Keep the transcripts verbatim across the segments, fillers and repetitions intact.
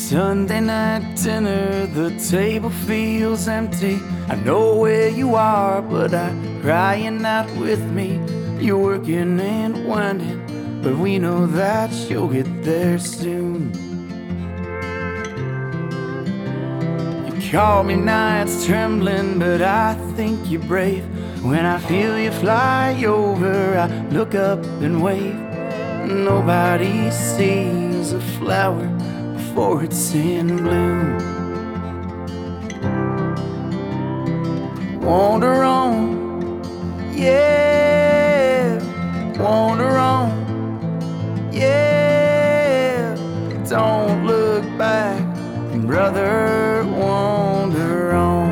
Sunday night dinner, the table feels empty. I know where you are, but I'm crying out with me. You're working and winding, but we know that you'll get there soon. You call me nights trembling, but I think you're brave. When I feel you fly over, I look up and wave. Nobody sees a flower before it's in bloom. Wander on, yeah, wander on, yeah. Don't look back, brother, wander on.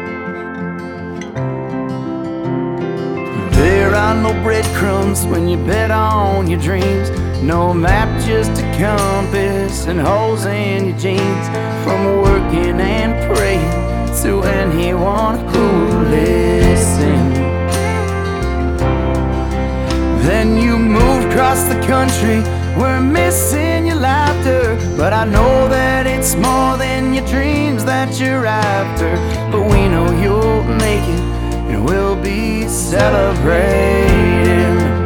There are no breadcrumbs when you bet on your dreams. No map, just a compass and holes in your jeans. From working and praying to anyone who will listen. Then you moved across the country, we're missing your laughter. But I know that it's more than your dreams that you're after. But we know you'll make it, and we'll be celebrating.